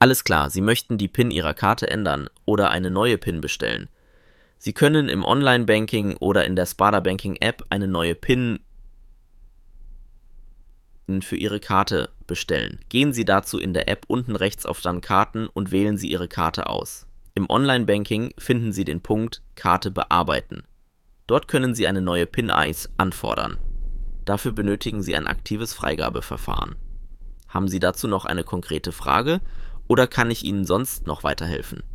Alles klar, Sie möchten die PIN Ihrer Karte ändern oder eine neue PIN bestellen. Sie können im Online-Banking oder in der Sparda Banking App eine neue PIN für Ihre Karte bestellen. Gehen Sie dazu in der App unten rechts auf Dann Karten und wählen Sie Ihre Karte aus. Im Online-Banking finden Sie den Punkt Karte bearbeiten. Dort können Sie eine neue PIN anfordern. Dafür benötigen Sie ein aktives Freigabeverfahren. Haben Sie dazu noch eine konkrete Frage oder kann ich Ihnen sonst noch weiterhelfen?